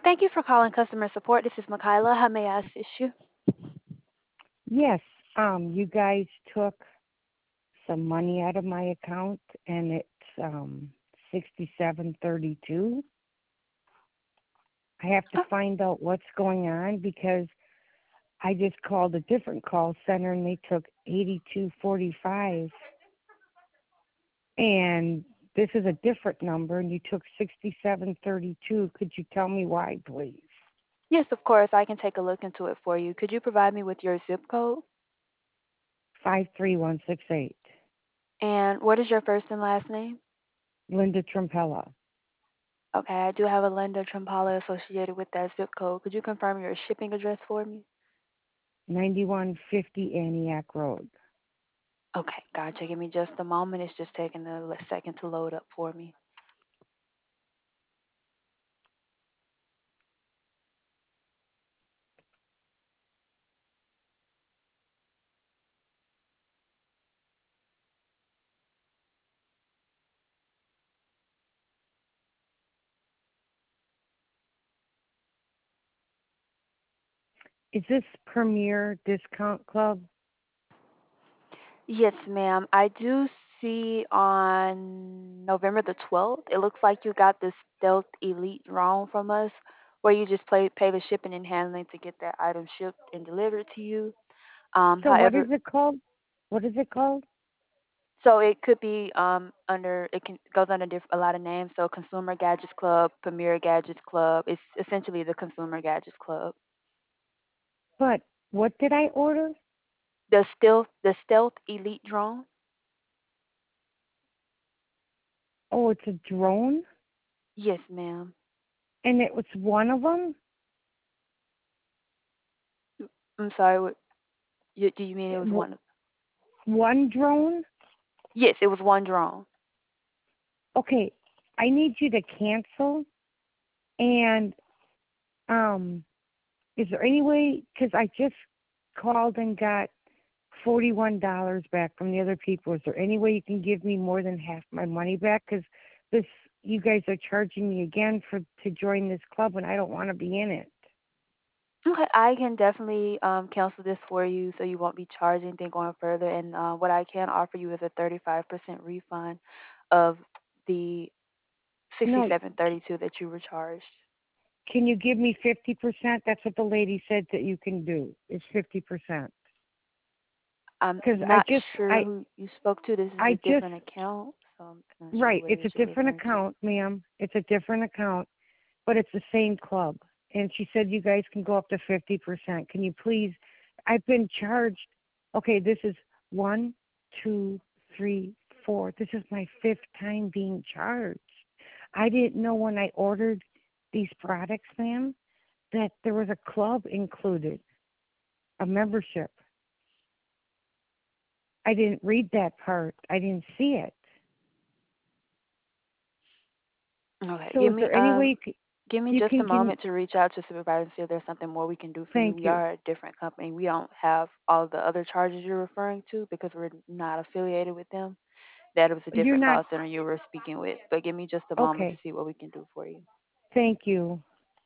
Thank you for calling customer support. This is Makayla. How may I assist you? Yes, you guys took some money out of my account and it's 6732. I have to Oh, find out what's going on because I just called a different call center and they took 8245 and this is a different number and you took 6732. Could you tell me why, please? yes, of course. I can take a look into it for you. Could you provide me with your zip code? 53168. And what is your first and last name? Linda Trampella. Okay, I do have a Linda Trampala associated with that zip code. Could you confirm your shipping address for me? 9150 Antioch Road. Okay, gotcha. Give me just a moment. It's just taking a second to load up for me. Is this Premier Discount Club? Yes, ma'am. I do see on November the 12th, it looks like you got this Stealth Elite drone from us where you just pay the shipping and handling to get that item shipped and delivered to you. So what is However, it called? What is it called? so it could be under it can goes under a lot of names. So Consumer Gadgets Club, Premier Gadgets Club. It's essentially the Consumer Gadgets Club. But what did I order? The Stealth Elite drone. Oh, it's a drone, Yes, ma'am. and it was one of them. I'm sorry. Do you mean it was W- one? One drone. Yes, it was one drone. Okay, I need you to cancel. And um, is there any way? Because I just called and got $41 back from the other people. Is there any way you can give me more than half my money back? Because this, you guys are charging me again for to join this club, and I don't want to be in it. Okay, I can definitely cancel this for you so you won't be charged anything going further. And what I can offer you is a 35% refund of the No, 6732 that you were charged. can you give me 50%? That's what the lady said that you can do. It's 50%. I'm Because not sure who you spoke to. This is a I just, different account, so I'm not sure right. what it It's is a you're different referring to. account, ma'am. It's a different account, but it's the same club. And she said you guys can go up to 50%. Can you please? I've been charged. Okay, this is one, two, three, four. This is my fifth time being charged. I didn't know when I ordered these products, ma'am, that there was a club included, a membership. I didn't read that part. I didn't see it. Okay, So is there any way give me you just a can give me? moment to reach out to supervisor and see if there's something more we can do for you. Thank We you. are a different company. We don't have all the other charges you're referring to because we're not affiliated with them. That it was a You're different not call center you were speaking with. But give me just a moment to okay. see what we can do for you. Thank you.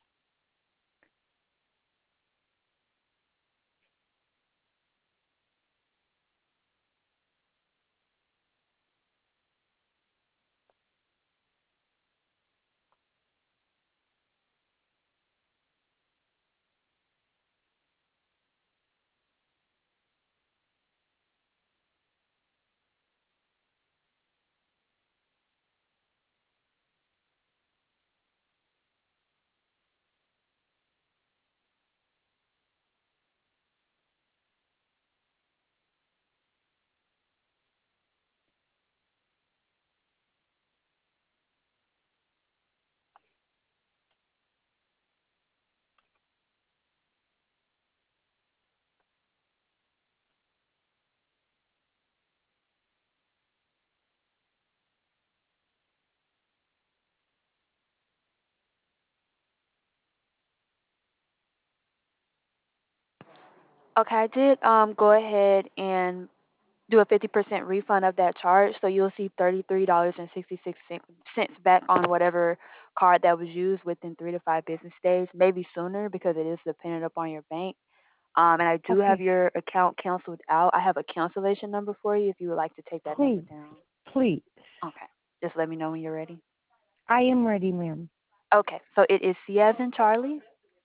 Okay, I did go ahead and do a 50% refund of that charge. So you'll see $33.66 back on whatever card that was used within 3 to 5 business days, maybe sooner because it is dependent upon your bank. And I do have Okay, your account canceled out. I have a cancellation number for you if you would like to take that number please, down. please. Okay. Just let me know when you're ready. I am ready, ma'am. Okay. So it is C as in Charlie,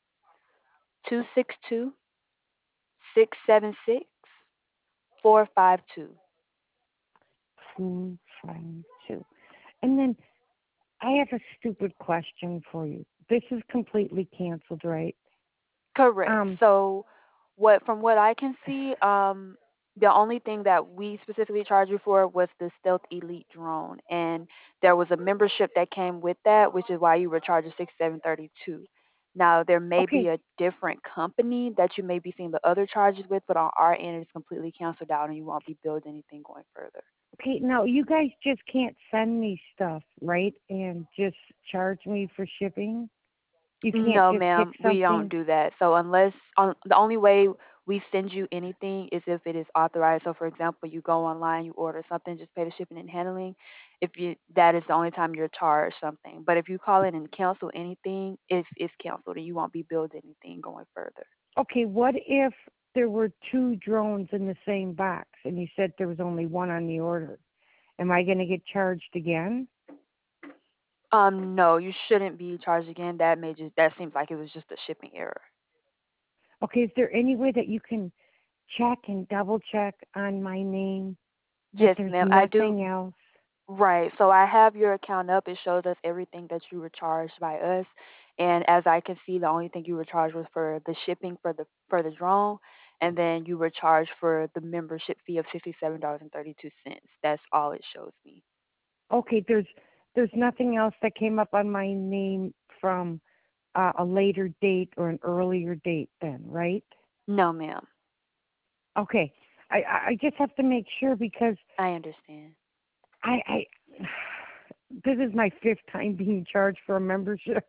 262-676-452. 252. And then I have a stupid question for you. This is completely canceled, right? Correct. Um, So, what from what I can see, the only thing that we specifically charged you for was the Stealth Elite drone, and there was a membership that came with that, which is why you were charged 6732. Now, there may be okay, a different company that you may be seeing the other charges with, but on our end, it's completely canceled out, and you won't be billed anything going further. okay. Now you guys just can't send me stuff, right? And just charge me for shipping. You can't No, just pick ma'am, we don't something. do that. So unless the only way we send you anything is if it is authorized. So for example, you go online, you order something, just pay the shipping and handling. If you that is the only time you're charged something. But if you call in and cancel anything, it's canceled and you won't be billed anything going further. Okay, what if there were two drones in the same box and you said there was only one on the order? Am I going to get charged again? No, you shouldn't be charged again. That seems like it was just a shipping error. Okay, is there any way that you can check and double check on my name that Yes, there's ma'am. I do. nothing else? Right. So I have your account up. It shows us everything that you were charged by us. And as I can see, the only thing you were charged was for the shipping for the drone, and then you were charged for the membership fee of $67.32. That's all it shows me. Okay, there's nothing else that came up on my name from a later date or an earlier date then, right? No, ma'am. Okay. I just have to make sure because I understand. I this is my fifth time being charged for a membership.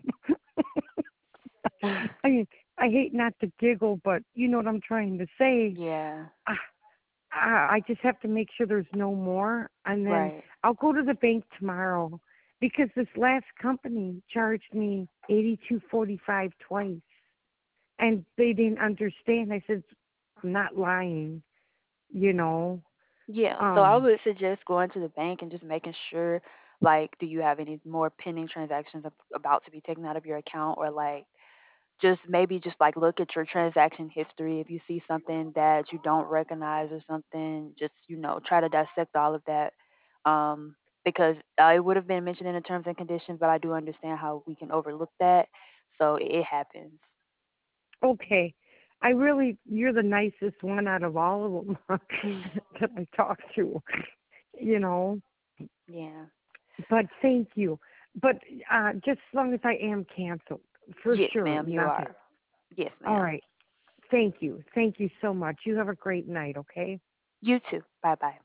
I mean, I hate not to giggle, but you know what I'm trying to say. Yeah. Ah, I just have to make sure there's no more, and then Right. I'll go to the bank tomorrow because this last company charged me 82.45 twice, and they didn't understand. I said, I'm not lying, you know. Yeah. So I Um, would suggest going to the bank and just making sure, like, do you have any more pending transactions about to be taken out of your account, or like just maybe just like look at your transaction history. If you see something that you don't recognize or something, just try to dissect all of that. um because it would have been mentioned in the terms and conditions, but I do understand how we can overlook that, so it happens. okay. I really, you're the nicest one out of all of them that I talked to, you know. Yeah. But thank you. But just as long as I am canceled, for Yes, sure, ma'am, you nothing. are. Yes, All ma'am. right. Thank you. Thank you so much. You have a great night, okay? You too. Bye bye.